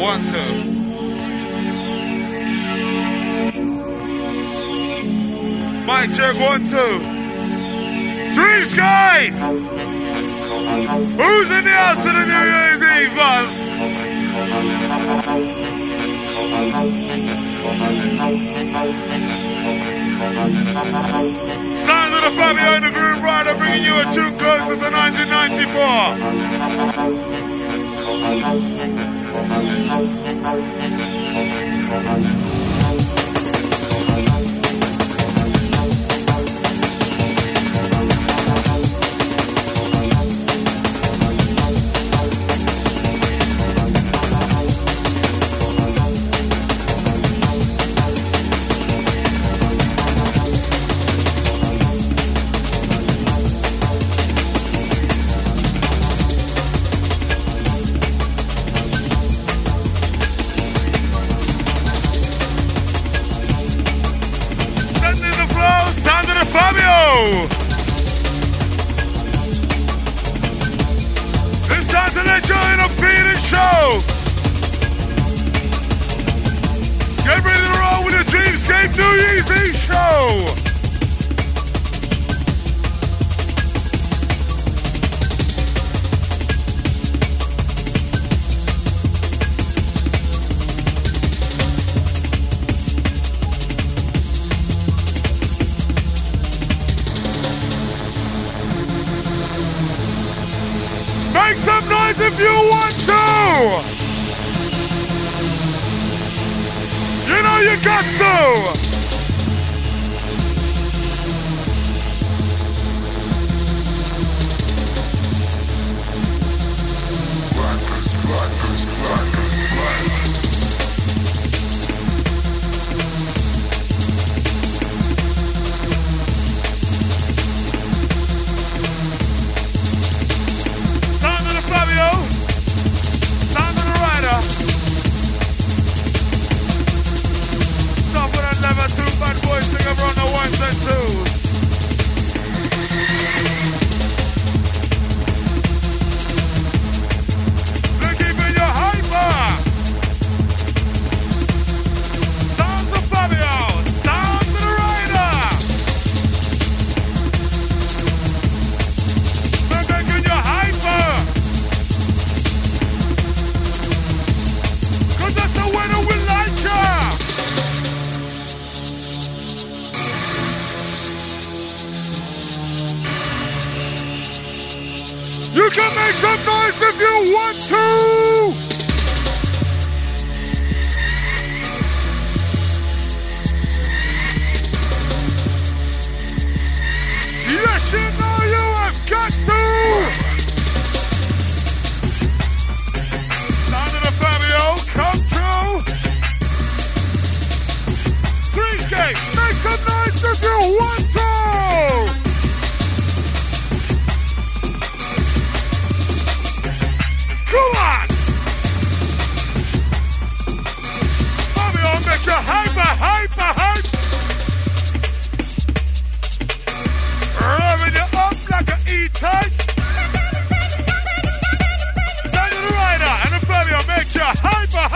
1, 2. Mic check, 1, 2. Dreamscape! Who's in the house for the New Year's Eve, buzz? Sounds of the Fabio and the Groove Rider bringing you a tune closer to 1994. It's time to let you in a beating show. Get ready to roll with the Dreamscape New Year's Eve show. Make some noise if you want to! You know you got to! You can make some noise if you want to! Yes, you know you have got to! Sound of the Fabio, come through! Dreamscape, make some noise if you want to! Come on! Fabio, make you hyper! Revving you up like an E-Type. Sound of the Rider and the Fabio make you hyper!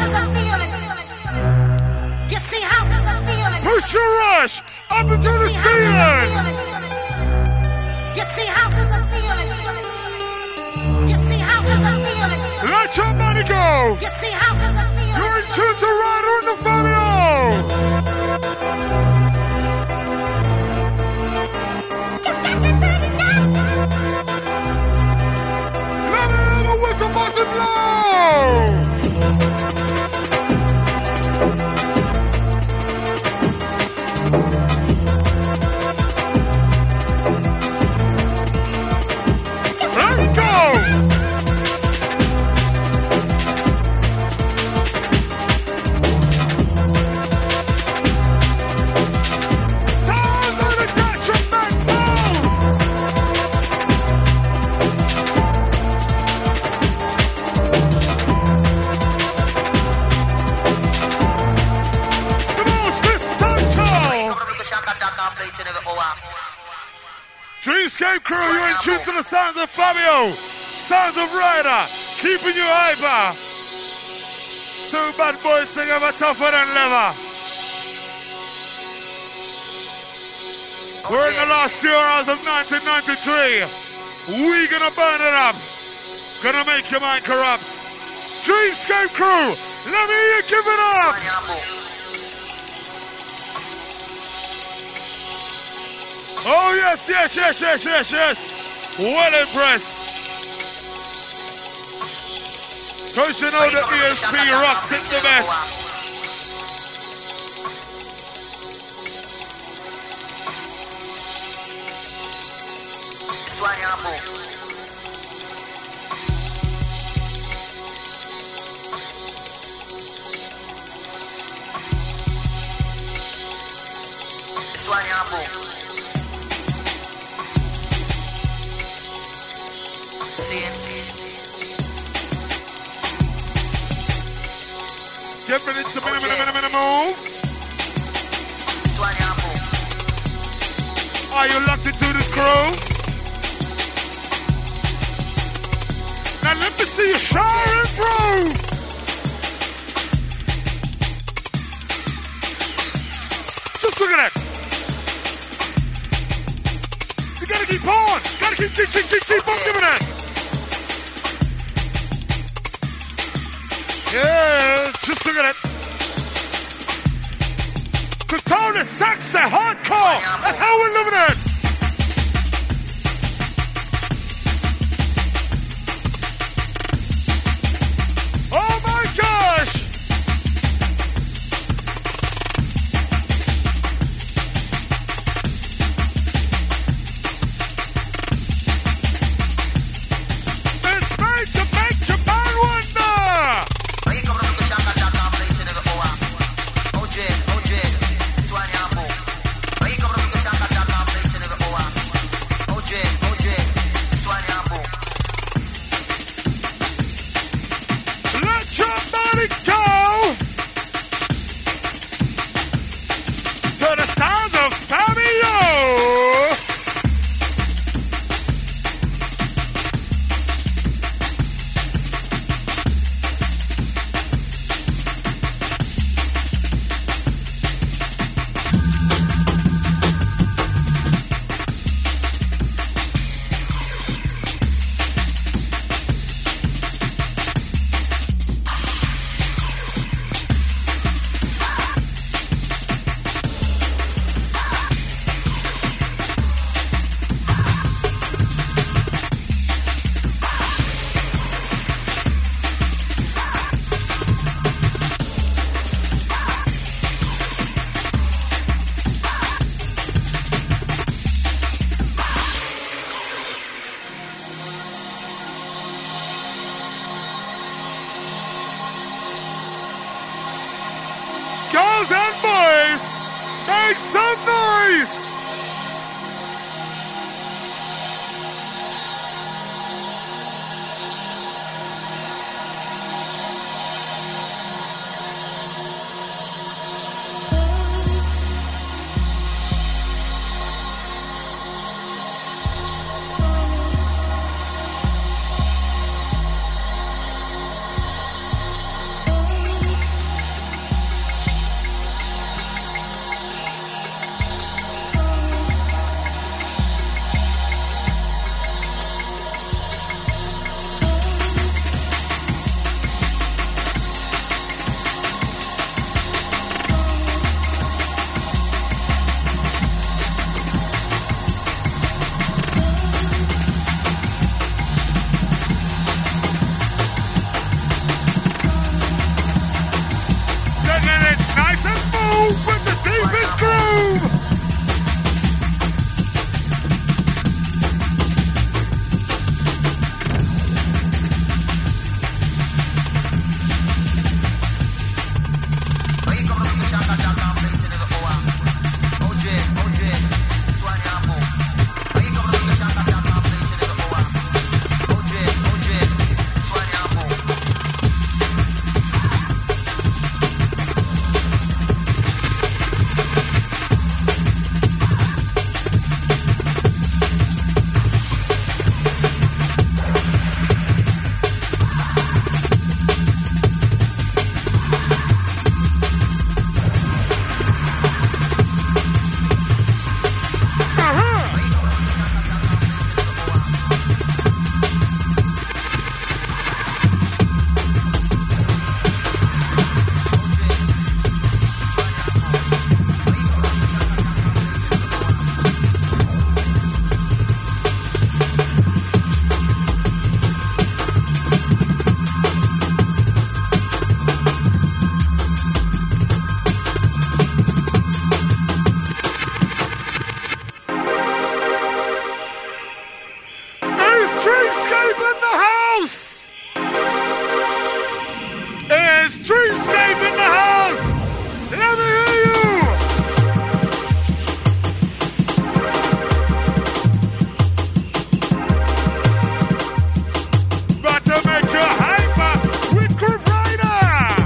houses are feeling. You see houses are feeling. Push your rush up into the ceiling. You see houses are feeling. You see houses are feeling. Let your money go. You see houses are feeling. You're in tune to Ryder and the Fabio. Let me have a whistle button blow. Let's go. Dreamscape crew, you're in tune to the sounds of Fabio, sounds of Ryder, keeping you hyper. Two bad boys together, tougher than leather. We're in the last few hours of 1993. We gonna burn it up, gonna make your mind corrupt. Dreamscape crew, let me hear you give it up. Oh, yes, yes, yes, yes, yes, yes. Well impressed. Because you know that ESP rocks it the best. Get ready to move. Are you locked into this crew? Now let me see you shine and prove. Just look at that. You gotta keep on. Gotta keep on giving it. Yeah, just look at it. Katona Saxa hardcore. That's how we're living it. Oh my gosh. It's made to make your man wonder. Girls and boys, make some noise! Dreamscape in the house! Let me hear you! About to make you hyper with Groove Rider!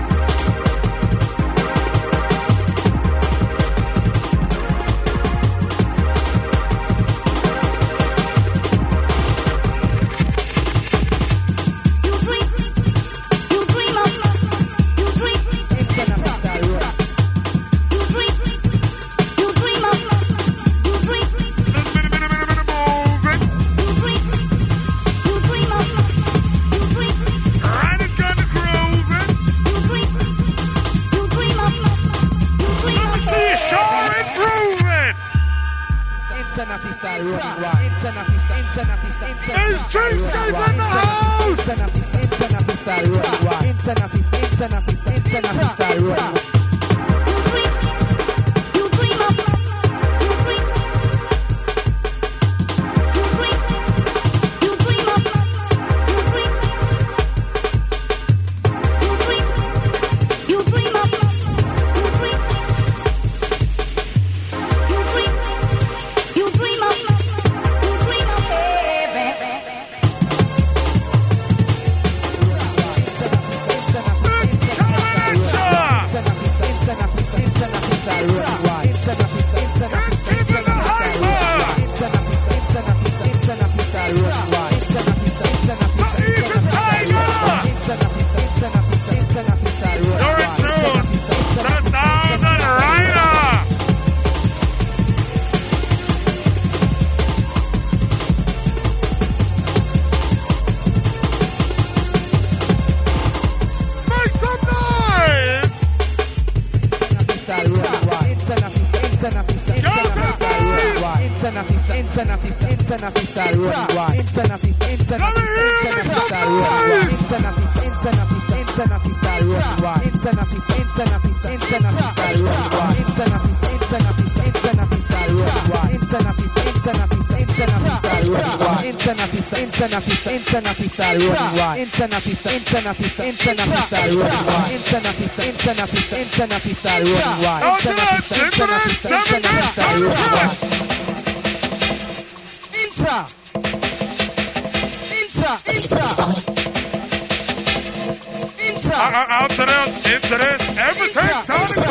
Out to this, into this, everything sounding good.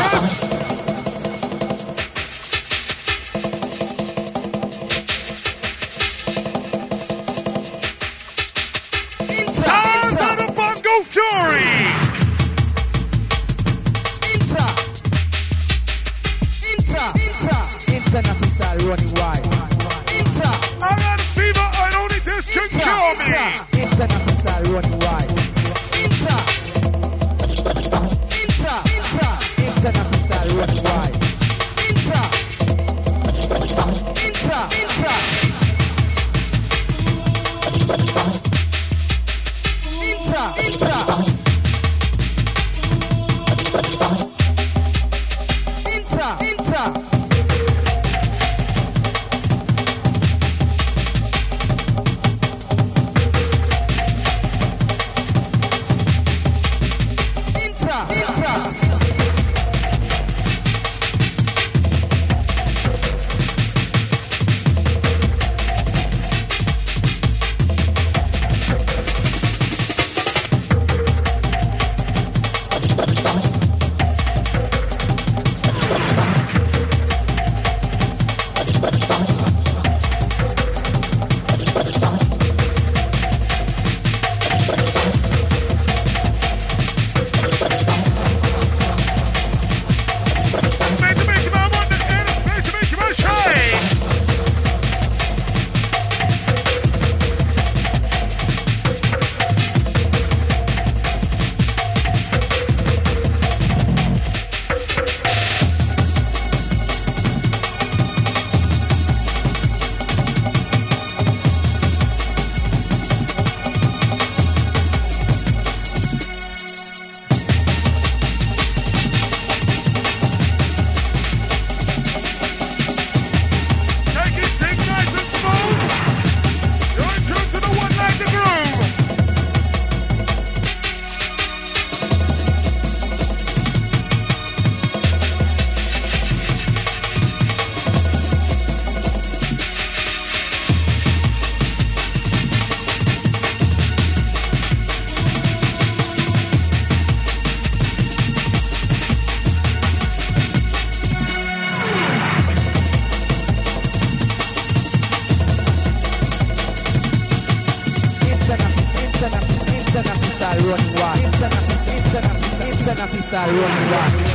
Sounds of the Bongo Fury. International style running wide. I got a fever, I don't need this can cure me. International style running wide. International style running wide. style running wild.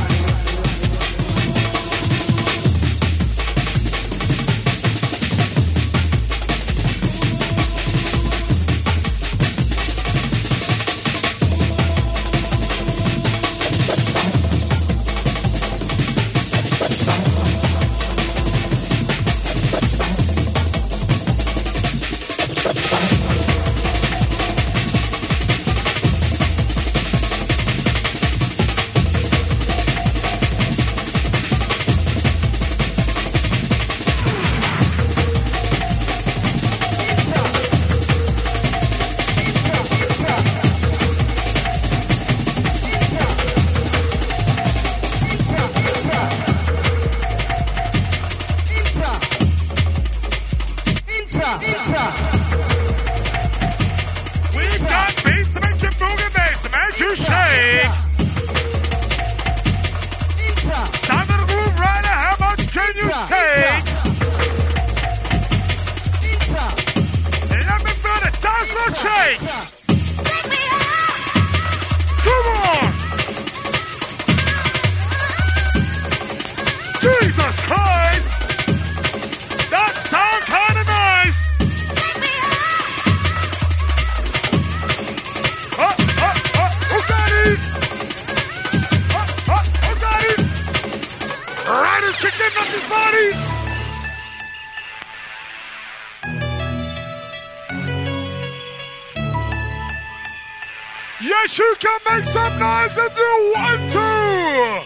Yes, you can make some noise if you want to.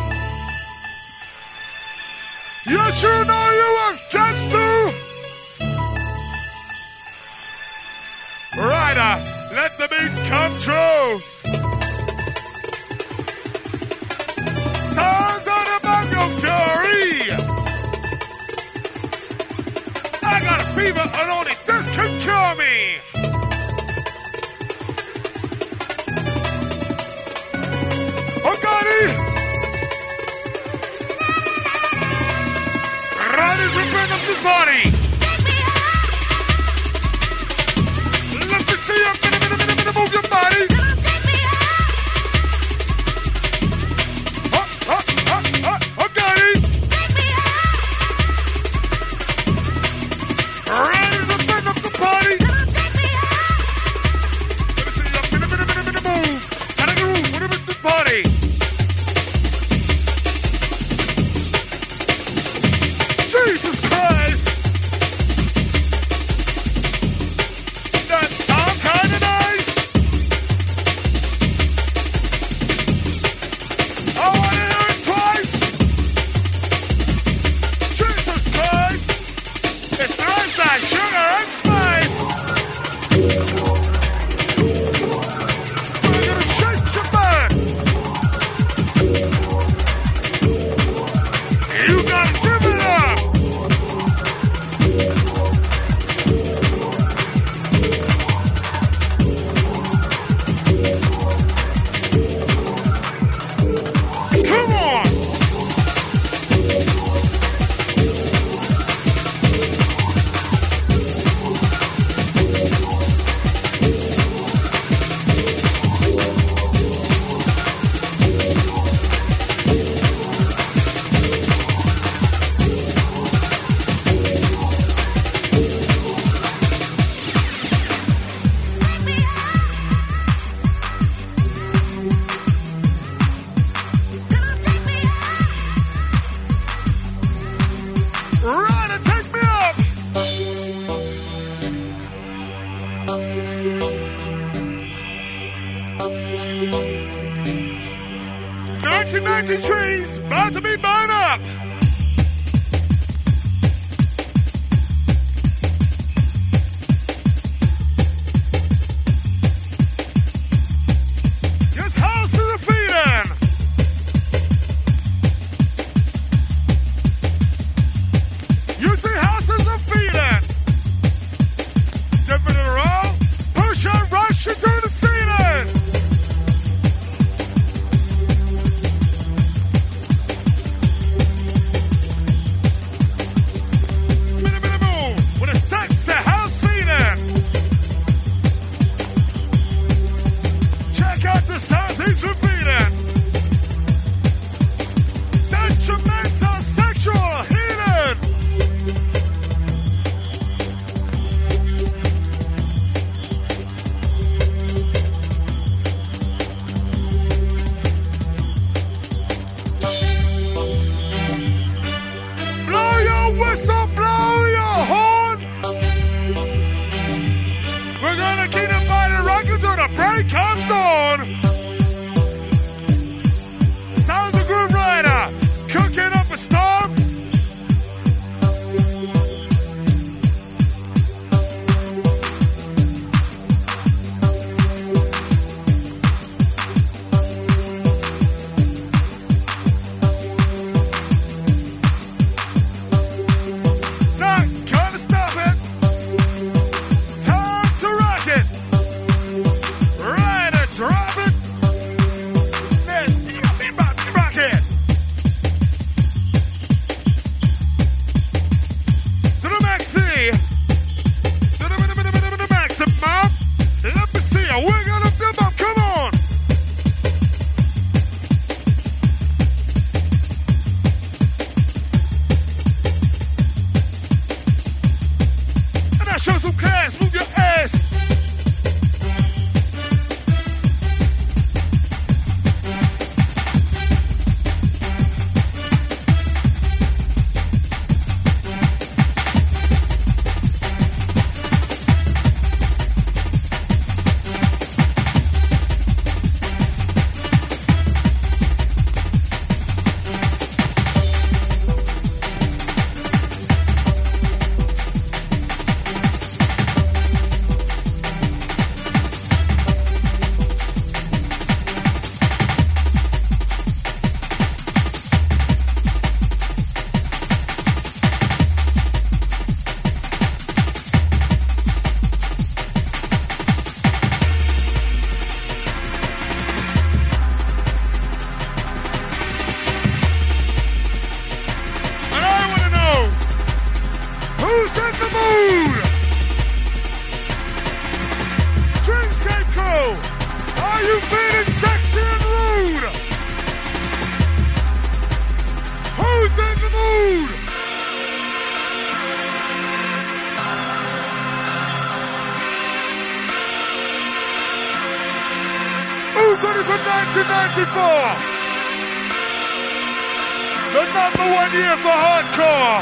Yes, you know you have got to. Ryder, let the beats come true. Sounds on the Bongo Fury. I got a fever and only this can cure me. Riders will bring up this body. Let me see you move your body. Okay. Riders will bring up the body. Let me see you move. Gotta groove. What about this body? Jesus Christ! That sound kinda nice! I wanna hear it twice! Jesus Christ! It's the right side, sugar and spice! We're gonna shake your back! You gotta give it up! Come on! Ryder, take me up! 1993's about to be burned up! Yes, house to the feeding! You see houses are feeding! Dipping it around, push and rush into the ceiling! The number 1 year for hardcore.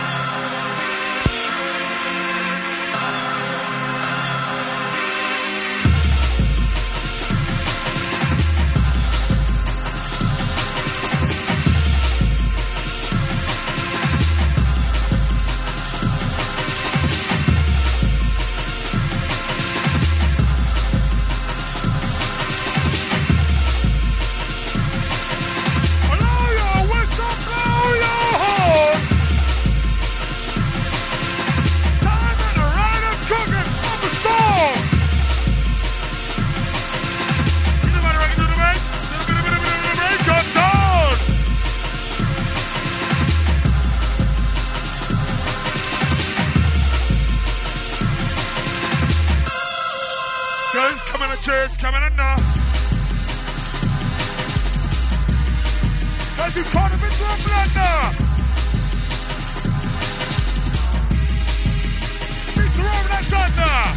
Cheers, coming in now. As you caught him into a blender. Mr. Robin Alexander.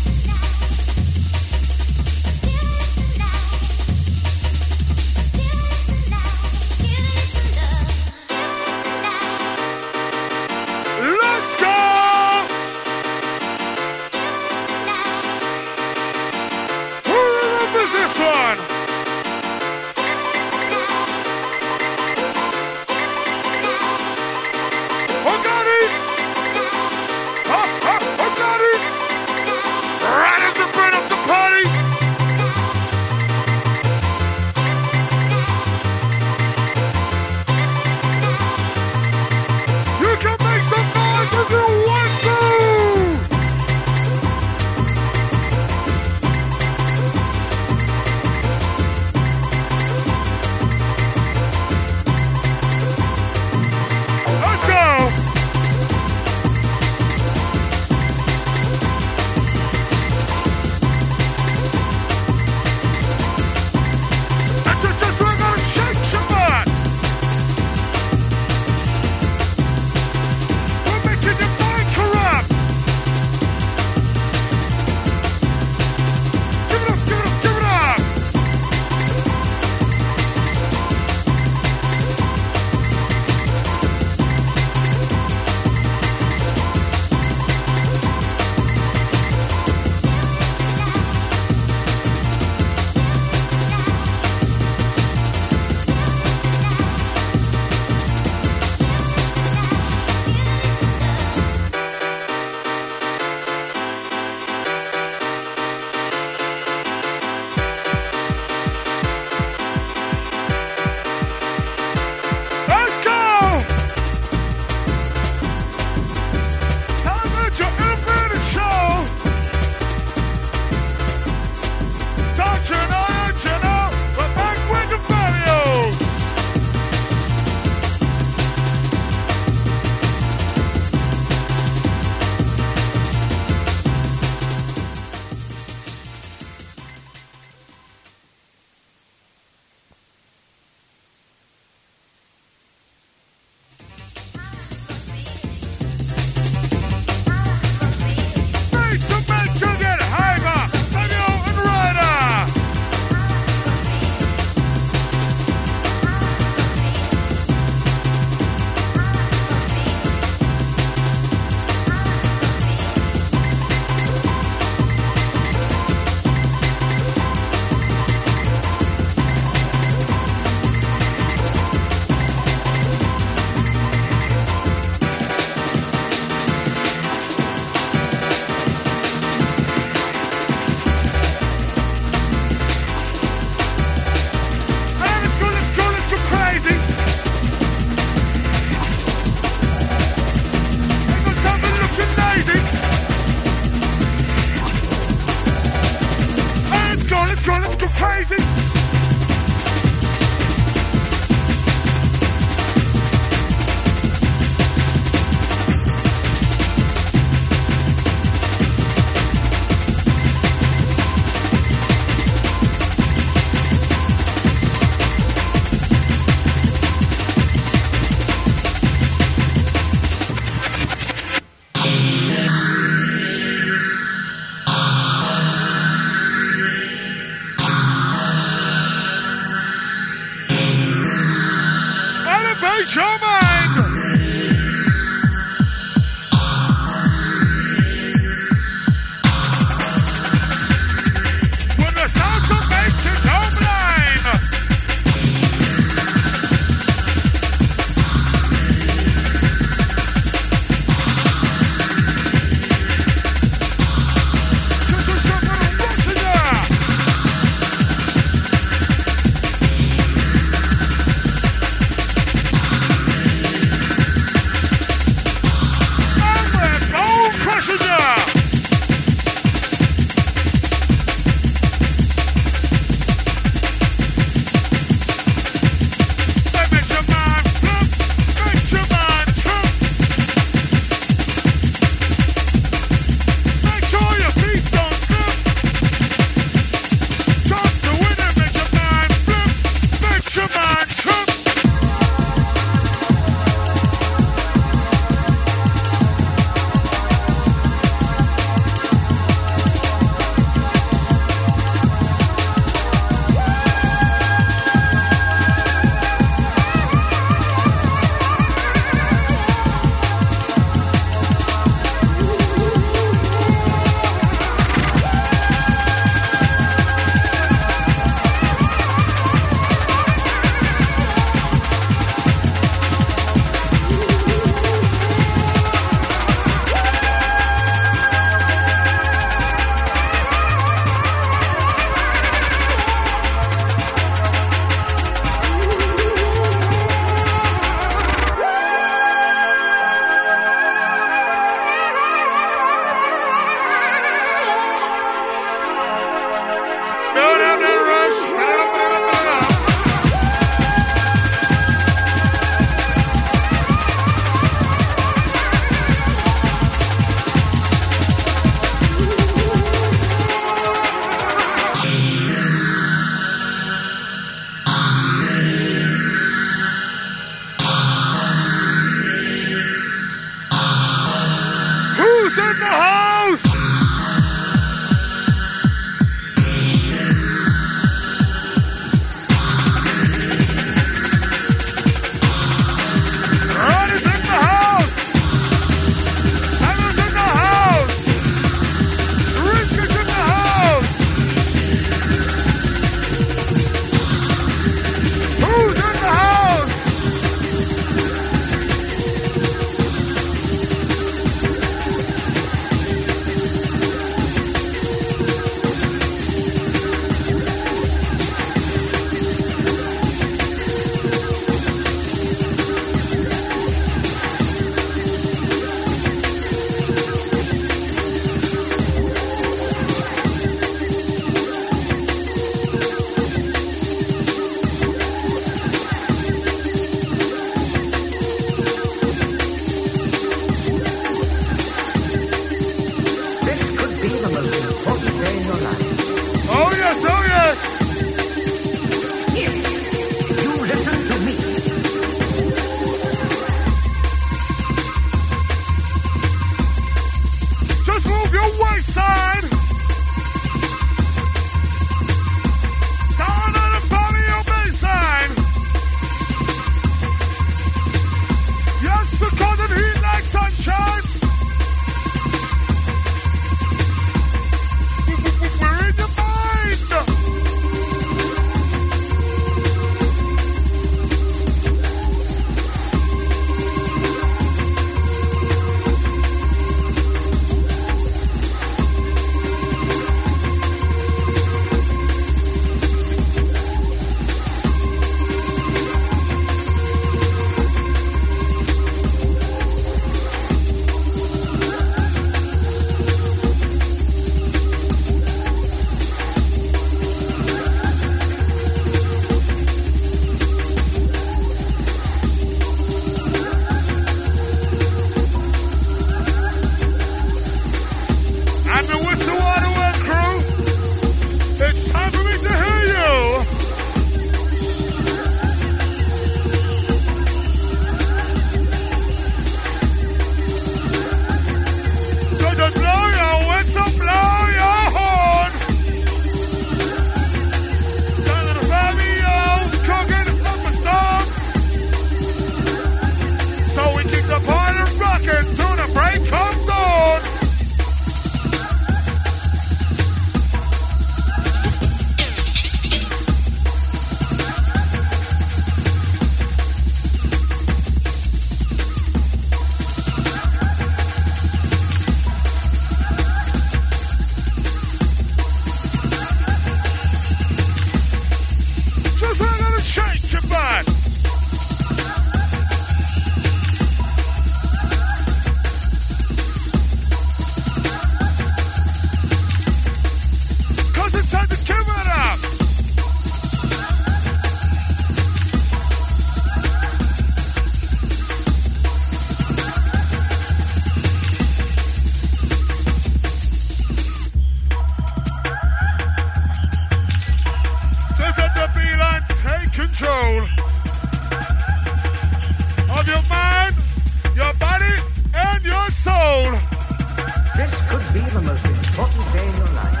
be the most important day in your life.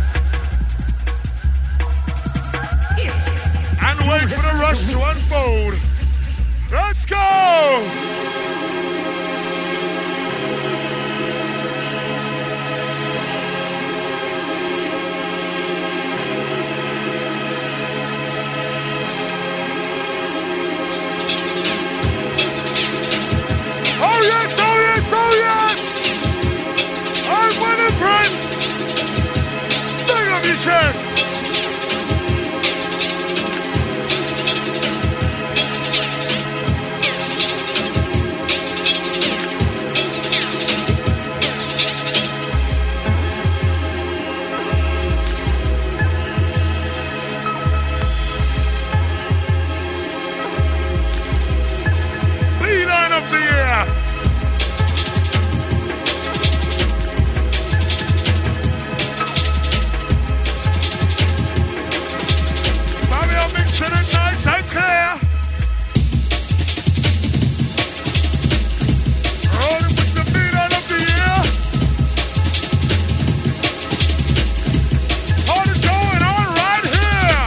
And wait for the rush to unfold. Let's go! Oh yes, oh yes, oh yes! I'm winning, Prince! Bring up your chest! Beeline of the year! Fabio mixing it nice and clear. Rolling with the beeline of the year. What is going on right here?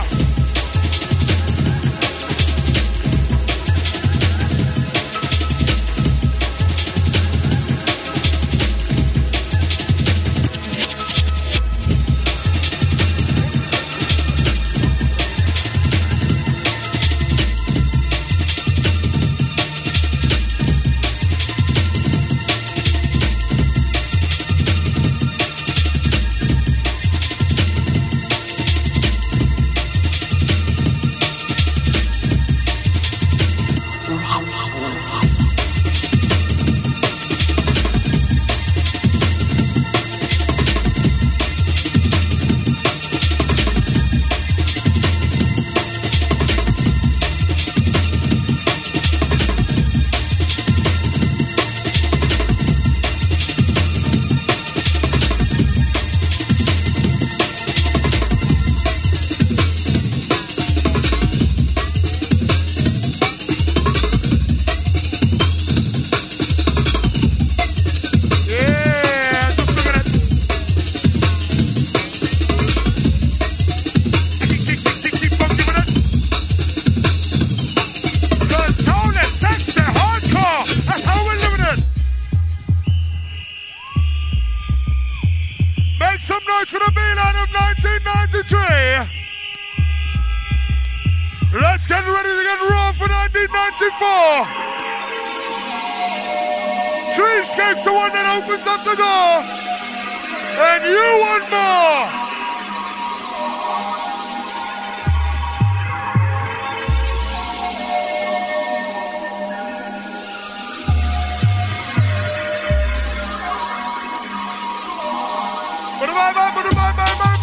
Make some noise for the Beeline of 1993. Let's get ready to get raw for 1994. Dreamscape's the one that opens up the door. And you want more. Bye, bye, bye, bye, bye, bye.